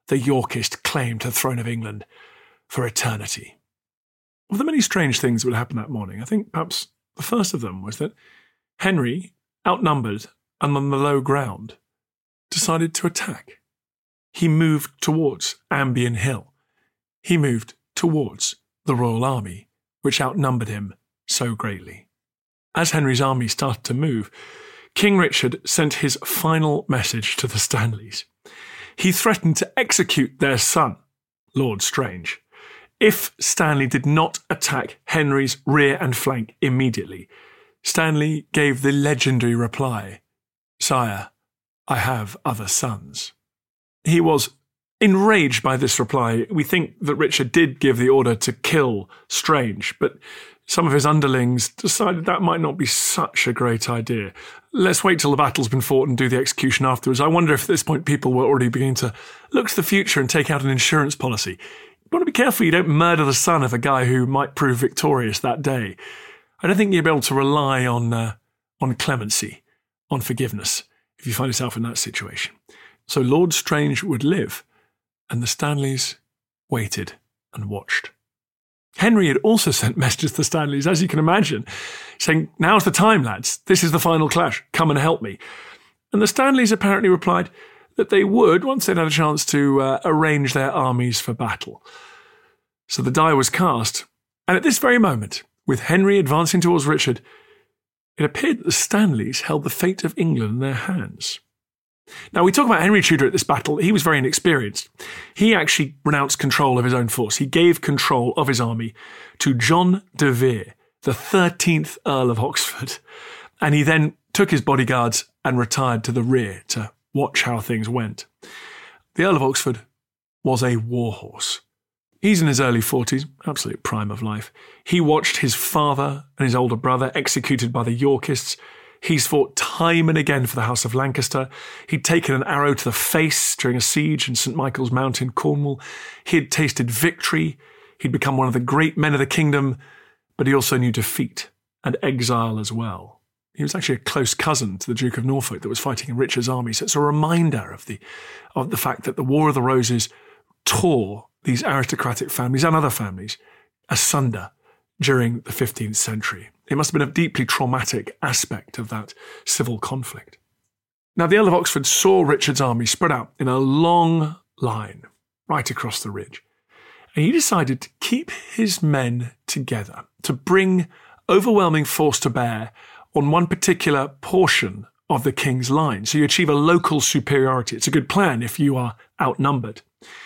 the Yorkist claim to the throne of England for eternity. Of the many strange things that would happen that morning, I think perhaps the first of them was that Henry, outnumbered and on the low ground, decided to attack. He moved towards Ambion Hill. He moved towards the Royal Army, which outnumbered him so greatly. As Henry's army started to move, King Richard sent his final message to the Stanleys. He threatened to execute their son, Lord Strange, if Stanley did not attack Henry's rear and flank immediately. Stanley gave the legendary reply, "Sire, I have other sons." He was enraged by this reply. We think that Richard did give the order to kill Strange, but some of his underlings decided that might not be such a great idea. Let's wait till the battle's been fought and do the execution afterwards. I wonder if at this point people were already beginning to look to the future and take out an insurance policy. You want to be careful you don't murder the son of a guy who might prove victorious that day. I don't think you'll be able to rely on uh, on clemency, on forgiveness, if you find yourself in that situation. So Lord Strange would live, and the Stanleys waited and watched. Henry had also sent messages to the Stanleys, as you can imagine, saying, "Now's the time, lads. This is the final clash. Come and help me." And the Stanleys apparently replied that they would once they'd had a chance to uh, arrange their armies for battle. So the die was cast, and at this very moment, with Henry advancing towards Richard, it appeared that the Stanleys held the fate of England in their hands. Now, we talk about Henry Tudor at this battle. He was very inexperienced. He actually renounced control of his own force. He gave control of his army to John de Vere, the thirteenth Earl of Oxford, and he then took his bodyguards and retired to the rear to watch how things went. The Earl of Oxford was a warhorse. He's in his early forties, absolute prime of life. He watched his father and his older brother executed by the Yorkists. He's fought time and again for the House of Lancaster. He'd taken an arrow to the face during a siege in Saint Michael's Mount in Cornwall. He had tasted victory. He'd become one of the great men of the kingdom, but he also knew defeat and exile as well. He was actually a close cousin to the Duke of Norfolk that was fighting in Richard's army. So it's a reminder of the, of the fact that the War of the Roses tore these aristocratic families and other families asunder during the fifteenth century. It must have been a deeply traumatic aspect of that civil conflict. Now, the Earl of Oxford saw Richard's army spread out in a long line right across the ridge, and he decided to keep his men together, to bring overwhelming force to bear on one particular portion of the king's line, so you achieve a local superiority. It's a good plan if you are outnumbered.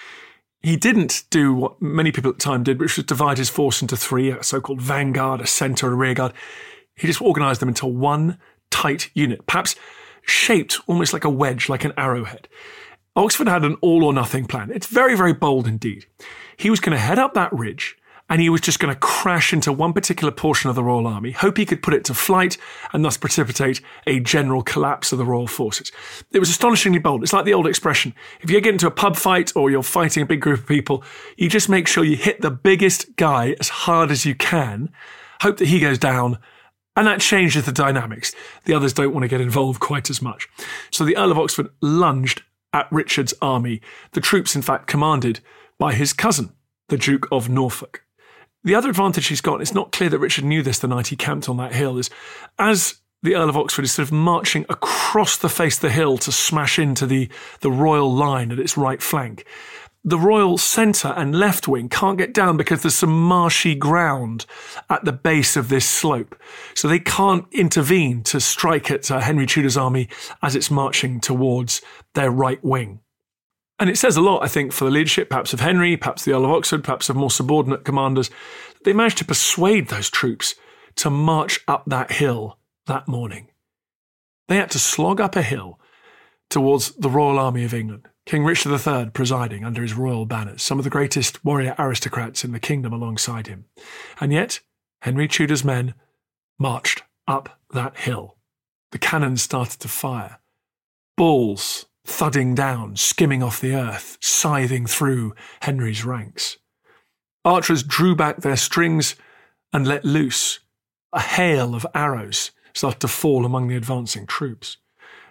He didn't do what many people at the time did, which was divide his force into three, a so-called vanguard, a centre, and a rearguard. He just organised them into one tight unit, perhaps shaped almost like a wedge, like an arrowhead. Oxford had an all-or-nothing plan. It's very, very bold indeed. He was going to head up that ridge, and he was just going to crash into one particular portion of the Royal Army, hope he could put it to flight, and thus precipitate a general collapse of the royal forces. It was astonishingly bold. It's like the old expression, if you get into a pub fight or you're fighting a big group of people, you just make sure you hit the biggest guy as hard as you can, hope that he goes down, and that changes the dynamics. The others don't want to get involved quite as much. So the Earl of Oxford lunged at Richard's army, the troops, in fact, commanded by his cousin, the Duke of Norfolk. The other advantage he's got, it's not clear that Richard knew this the night he camped on that hill, is as the Earl of Oxford is sort of marching across the face of the hill to smash into the, the royal line at its right flank, the royal centre and left wing can't get down because there's some marshy ground at the base of this slope. So they can't intervene to strike at uh, Henry Tudor's army as it's marching towards their right wing. And it says a lot, I think, for the leadership, perhaps of Henry, perhaps the Earl of Oxford, perhaps of more subordinate commanders. They managed to persuade those troops to march up that hill that morning. They had to slog up a hill towards the Royal Army of England, King Richard the Third presiding under his royal banners, some of the greatest warrior aristocrats in the kingdom alongside him. And yet, Henry Tudor's men marched up that hill. The cannons started to fire. Balls thudding down, skimming off the earth, scything through Henry's ranks. Archers drew back their strings and let loose. A hail of arrows started to fall among the advancing troops.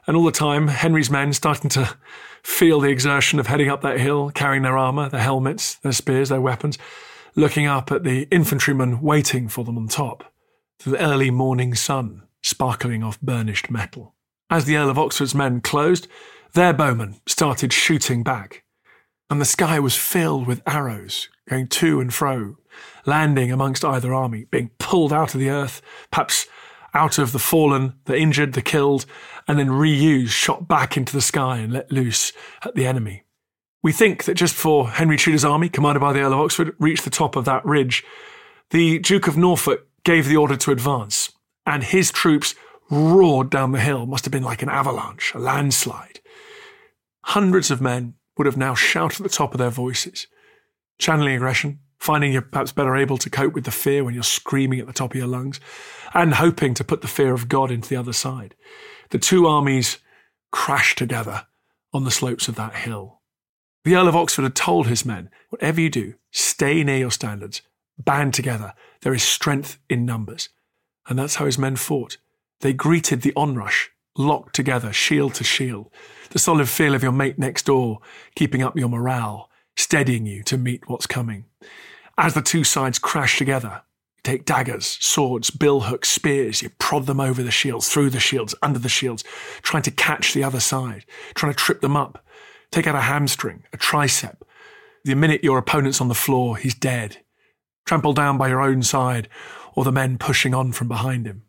And all the time, Henry's men starting to feel the exertion of heading up that hill, carrying their armour, their helmets, their spears, their weapons, looking up at the infantrymen waiting for them on top, to the early morning sun sparkling off burnished metal. As the Earl of Oxford's men closed, their bowmen started shooting back, and the sky was filled with arrows going to and fro, landing amongst either army, being pulled out of the earth, perhaps out of the fallen, the injured, the killed, and then reused, shot back into the sky and let loose at the enemy. We think that just before Henry Tudor's army, commanded by the Earl of Oxford, reached the top of that ridge, the Duke of Norfolk gave the order to advance, and his troops roared down the hill. Must have been like an avalanche, a landslide. Hundreds of men would have now shouted at the top of their voices, channeling aggression, finding you're perhaps better able to cope with the fear when you're screaming at the top of your lungs, and hoping to put the fear of God into the other side. The two armies crashed together on the slopes of that hill. The Earl of Oxford had told his men, whatever you do, stay near your standards, band together, there is strength in numbers. And that's how his men fought. They greeted the onrush, locked together, shield to shield, the solid feel of your mate next door, keeping up your morale, steadying you to meet what's coming. As the two sides crash together, you take daggers, swords, billhooks, spears, you prod them over the shields, through the shields, under the shields, trying to catch the other side, trying to trip them up, take out a hamstring, a tricep. The minute your opponent's on the floor, he's dead, trampled down by your own side or the men pushing on from behind him.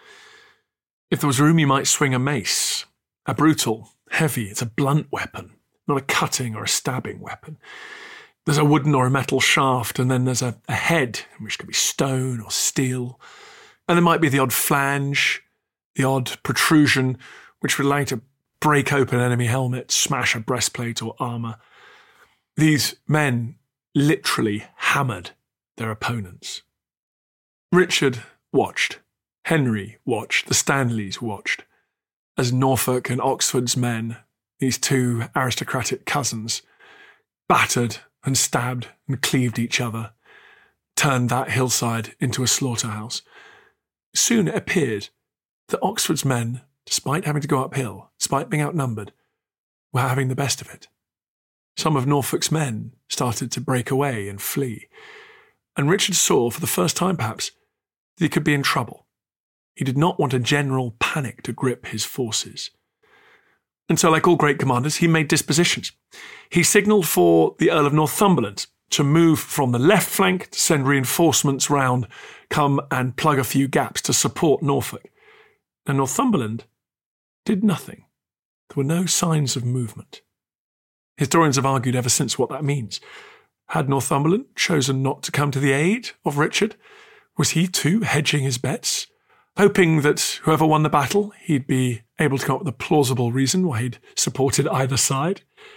If there was room, you might swing a mace, a brutal, heavy, it's a blunt weapon, not a cutting or a stabbing weapon. There's a wooden or a metal shaft, and then there's a, a head, which could be stone or steel. And there might be the odd flange, the odd protrusion, which would allow you to break open an enemy helmet, smash a breastplate or armour. These men literally hammered their opponents. Richard watched. Henry watched. The Stanleys watched. As Norfolk and Oxford's men, these two aristocratic cousins, battered and stabbed and cleaved each other, turned that hillside into a slaughterhouse. Soon it appeared that Oxford's men, despite having to go uphill, despite being outnumbered, were having the best of it. Some of Norfolk's men started to break away and flee, and Richard saw, for the first time perhaps, that he could be in trouble. He did not want a general panic to grip his forces. And so, like all great commanders, he made dispositions. He signalled for the Earl of Northumberland to move from the left flank to send reinforcements round, come and plug a few gaps to support Norfolk. And Northumberland did nothing. There were no signs of movement. Historians have argued ever since what that means. Had Northumberland chosen not to come to the aid of Richard? Was he too hedging his bets, hoping that whoever won the battle, he'd be able to come up with a plausible reason why he'd supported either side?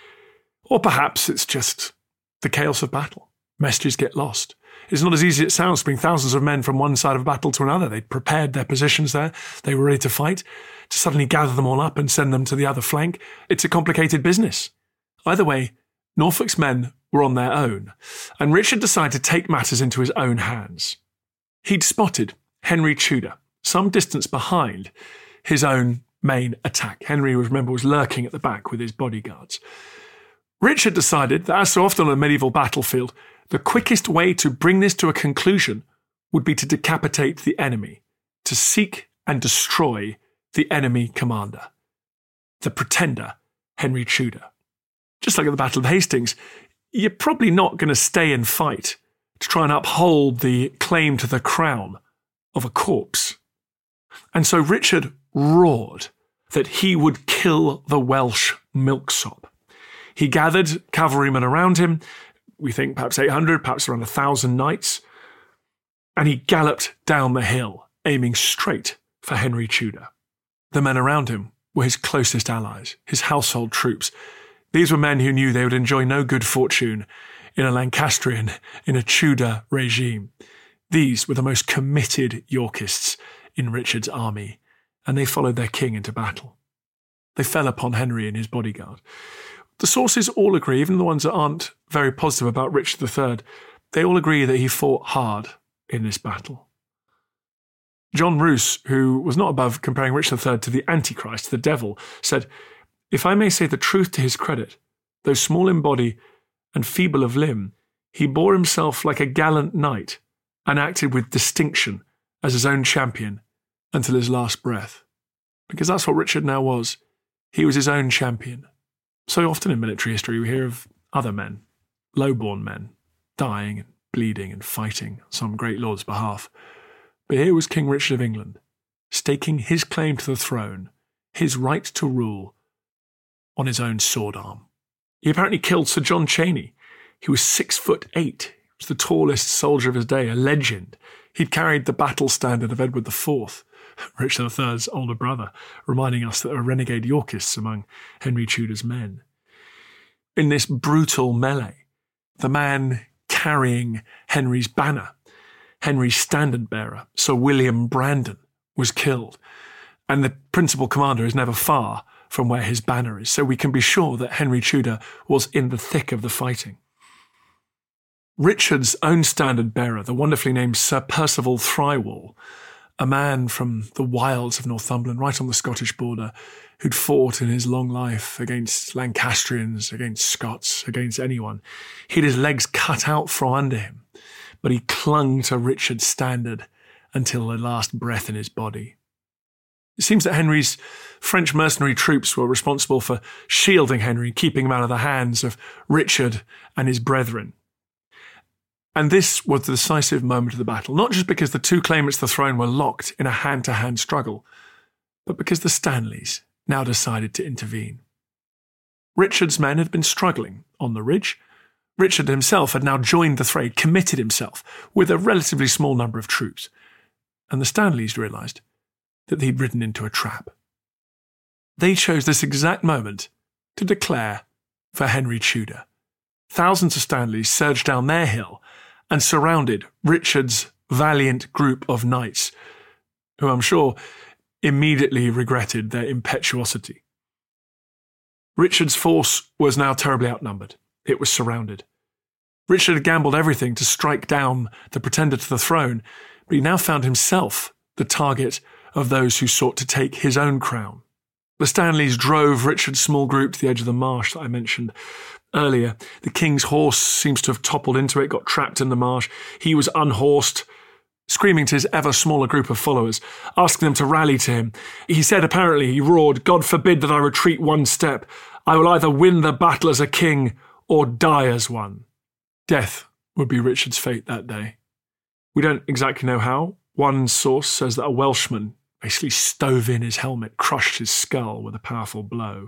Or perhaps it's just the chaos of battle. Messages get lost. It's not as easy as it sounds to bring thousands of men from one side of a battle to another. They'd prepared their positions there. They were ready to fight. To suddenly gather them all up and send them to the other flank, it's a complicated business. Either way, Norfolk's men were on their own, and Richard decided to take matters into his own hands. He'd spotted Henry Tudor, some distance behind his own main attack. Henry, remember, was lurking at the back with his bodyguards. Richard decided that, as so often on a medieval battlefield, the quickest way to bring this to a conclusion would be to decapitate the enemy, to seek and destroy the enemy commander, the pretender, Henry Tudor. Just like at the Battle of Hastings, you're probably not going to stay and fight to try and uphold the claim to the crown of a corpse. And so Richard roared that he would kill the Welsh milksop. He gathered cavalrymen around him, we think perhaps eight hundred, perhaps around one thousand knights, and he galloped down the hill, aiming straight for Henry Tudor. The men around him were his closest allies, his household troops. These were men who knew they would enjoy no good fortune in a Lancastrian, in a Tudor regime. These were the most committed Yorkists in Richard's army, and they followed their king into battle. They fell upon Henry and his bodyguard. The sources all agree, even the ones that aren't very positive about Richard the Third, they all agree that he fought hard in this battle. John Roos, who was not above comparing Richard the Third to the Antichrist, the devil, said, "If I may say the truth to his credit, though small in body and feeble of limb, he bore himself like a gallant knight and acted with distinction as his own champion until his last breath." Because that's what Richard now was. He was his own champion. So often in military history we hear of other men, low-born men, dying and bleeding and fighting on some great lord's behalf. But here was King Richard of England, staking his claim to the throne, his right to rule, on his own sword arm. He apparently killed Sir John Cheney. He was six foot eight. He was the tallest soldier of his day, a legend. He'd carried the battle standard of Edward the Fourth, Richard the Third's older brother, reminding us that there were renegade Yorkists among Henry Tudor's men. In this brutal melee, the man carrying Henry's banner, Henry's standard-bearer, Sir William Brandon, was killed, and the principal commander is never far from where his banner is, so we can be sure that Henry Tudor was in the thick of the fighting. Richard's own standard-bearer, the wonderfully named Sir Percival Thrywall, a man from the wilds of Northumberland, right on the Scottish border, who'd fought in his long life against Lancastrians, against Scots, against anyone. He had his legs cut out from under him, but he clung to Richard's standard until the last breath in his body. It seems that Henry's French mercenary troops were responsible for shielding Henry, keeping him out of the hands of Richard and his brethren. And this was the decisive moment of the battle, not just because the two claimants to the throne were locked in a hand-to-hand struggle, but because the Stanleys now decided to intervene. Richard's men had been struggling on the ridge. Richard himself had now joined the fray, committed himself with a relatively small number of troops, and the Stanleys realised that he'd ridden into a trap. They chose this exact moment to declare for Henry Tudor. Thousands of Stanleys surged down their hill and surrounded Richard's valiant group of knights, who I'm sure immediately regretted their impetuosity. Richard's force was now terribly outnumbered. It was surrounded. Richard had gambled everything to strike down the pretender to the throne, but he now found himself the target of those who sought to take his own crown. The Stanleys drove Richard's small group to the edge of the marsh that I mentioned earlier. The king's horse seems to have toppled into it, got trapped in the marsh. He was unhorsed, screaming to his ever smaller group of followers, asking them to rally to him. He said, apparently, he roared, "God forbid that I retreat one step. I will either win the battle as a king or die as one." Death would be Richard's fate that day. We don't exactly know how. One source says that a Welshman basically stove in his helmet, crushed his skull with a powerful blow.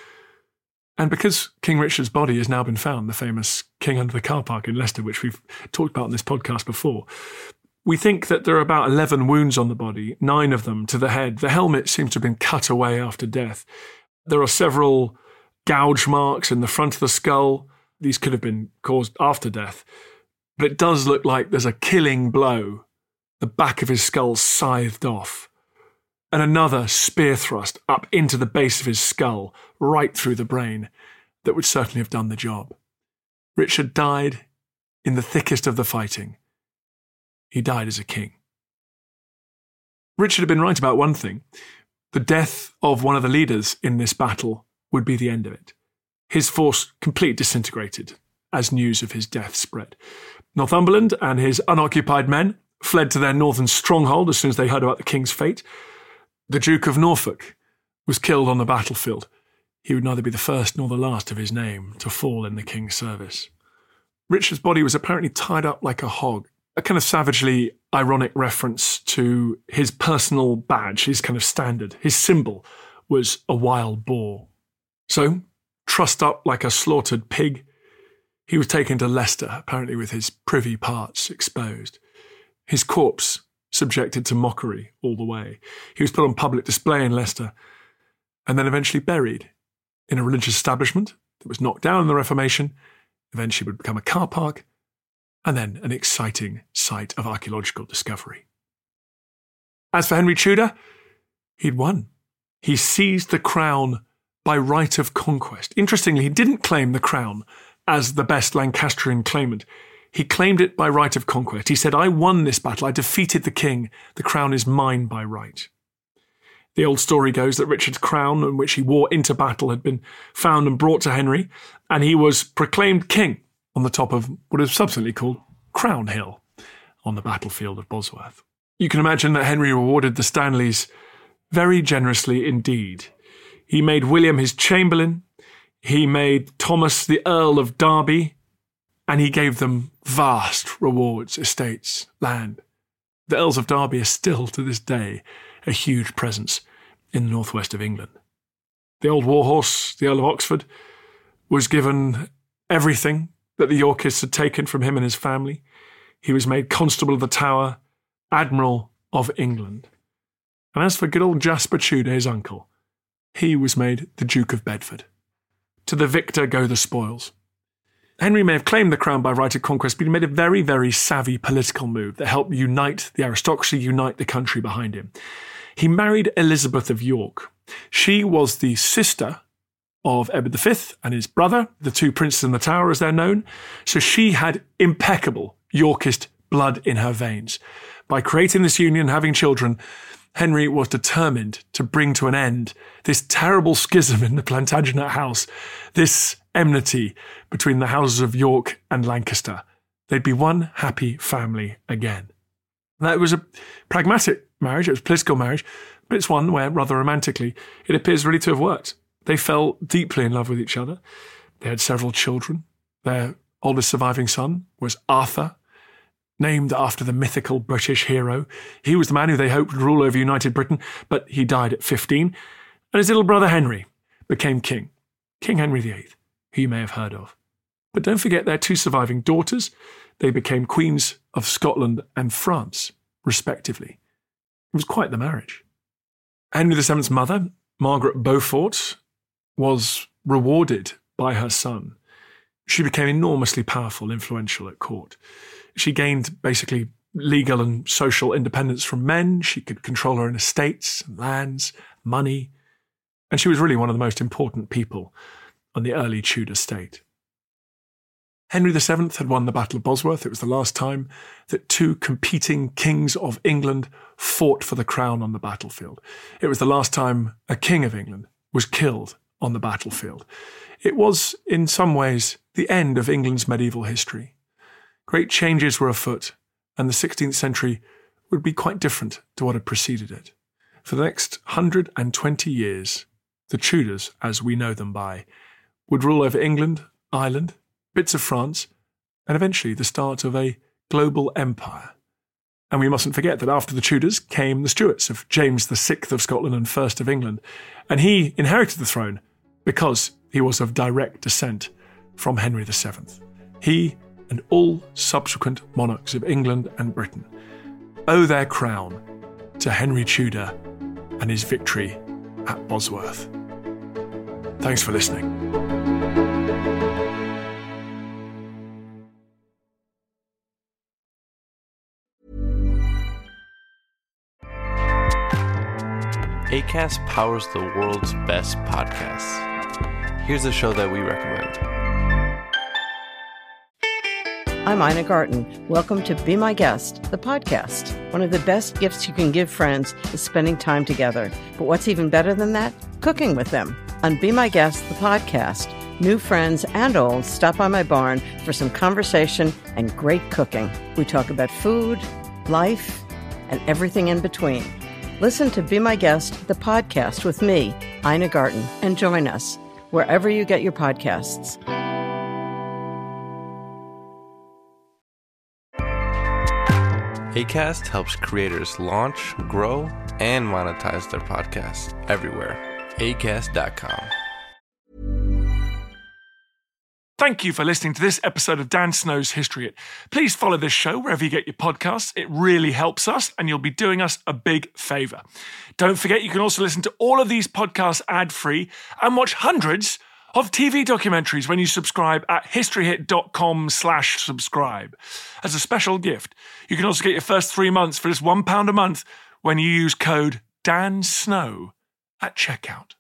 And because King Richard's body has now been found, the famous King under the car park in Leicester, which we've talked about in this podcast before, we think that there are about eleven wounds on the body, nine of them to the head. The helmet seems to have been cut away after death. There are several gouge marks in the front of the skull. These could have been caused after death. But it does look like there's a killing blow. The back of his skull scythed off. And another spear thrust up into the base of his skull, right through the brain, that would certainly have done the job. Richard died in the thickest of the fighting. He died as a king. Richard had been right about one thing. The death of one of the leaders in this battle would be the end of it. His force completely disintegrated as news of his death spread. Northumberland and his unoccupied men fled to their northern stronghold as soon as they heard about the king's fate. The Duke of Norfolk was killed on the battlefield. He would neither be the first nor the last of his name to fall in the king's service. Richard's body was apparently tied up like a hog, a kind of savagely ironic reference to his personal badge, his kind of standard. His symbol was a wild boar. So, trussed up like a slaughtered pig, he was taken to Leicester, apparently with his privy parts exposed. His corpse subjected to mockery all the way. He was put on public display in Leicester and then eventually buried in a religious establishment that was knocked down in the Reformation, eventually would become a car park, and then an exciting site of archaeological discovery. As for Henry Tudor, he'd won. He seized the crown by right of conquest. Interestingly, he didn't claim the crown as the best Lancastrian claimant. He claimed it by right of conquest. He said, I won this battle. I defeated the king. The crown is mine by right. The old story goes that Richard's crown, in which he wore into battle, had been found and brought to Henry, and he was proclaimed king on the top of what is subsequently called Crown Hill on the battlefield of Bosworth. You can imagine that Henry rewarded the Stanleys very generously indeed. He made William his chamberlain, he made Thomas the Earl of Derby, and he gave them vast rewards, estates, land. The Earls of Derby are still, to this day, a huge presence in the northwest of England. The old warhorse, the Earl of Oxford, was given everything that the Yorkists had taken from him and his family. He was made Constable of the Tower, Admiral of England. And as for good old Jasper Tudor, his uncle, he was made the Duke of Bedford. To the victor go the spoils. Henry may have claimed the crown by right of conquest, but he made a very, very savvy political move that helped unite the aristocracy, unite the country behind him. He married Elizabeth of York. She was the sister of Edward the Fifth and his brother, the two princes in the Tower as they're known. So she had impeccable Yorkist blood in her veins. By creating this union, having children, Henry was determined to bring to an end this terrible schism in the Plantagenet house, this enmity between the houses of York and Lancaster. They'd be one happy family again. Now, it was a pragmatic marriage, it was a political marriage, but it's one where, rather romantically, it appears really to have worked. They fell deeply in love with each other. They had several children. Their oldest surviving son was Arthur, named after the mythical British hero. He was the man who they hoped would rule over United Britain, but he died at fifteen. And his little brother Henry became king, King Henry the Eighth, who you may have heard of. But don't forget their two surviving daughters. They became queens of Scotland and France, respectively. It was quite the marriage. Henry the Seventh's mother, Margaret Beaufort, was rewarded by her son. She became enormously powerful, influential at court. She gained basically legal and social independence from men. She could control her own estates, lands, money. And she was really one of the most important people on the early Tudor state. Henry the Seventh had won the Battle of Bosworth. It was the last time that two competing kings of England fought for the crown on the battlefield. It was the last time a king of England was killed on the battlefield. It was, in some ways, the end of England's medieval history. Great changes were afoot, and the sixteenth century would be quite different to what had preceded it. For the next one hundred twenty years, the Tudors, as we know them by, would rule over England, Ireland, bits of France, and eventually the start of a global empire. And we mustn't forget that after the Tudors came the Stuarts of James the Sixth of Scotland and First of England, and he inherited the throne because he was of direct descent from Henry the Seventh. He and all subsequent monarchs of England and Britain owe their crown to Henry Tudor and his victory at Bosworth. Thanks for listening. Acast powers the world's best podcasts. Here's a show that we recommend. I'm Ina Garten. Welcome to Be My Guest, the podcast. One of the best gifts you can give friends is spending time together. But what's even better than that? Cooking with them. On Be My Guest, the podcast, new friends and old stop by my barn for some conversation and great cooking. We talk about food, life, and everything in between. Listen to Be My Guest, the podcast with me, Ina Garten, and join us wherever you get your podcasts. Acast helps creators launch, grow, and monetize their podcasts everywhere. acast dot com. Thank you for listening to this episode of Dan Snow's History Hit. Please follow this show wherever you get your podcasts. It really helps us, and you'll be doing us a big favour. Don't forget, you can also listen to all of these podcasts ad-free and watch hundreds of T V documentaries when you subscribe at historyhit.com slash subscribe. As a special gift, you can also get your first three months for just one pound a month when you use code DANSNOW at checkout.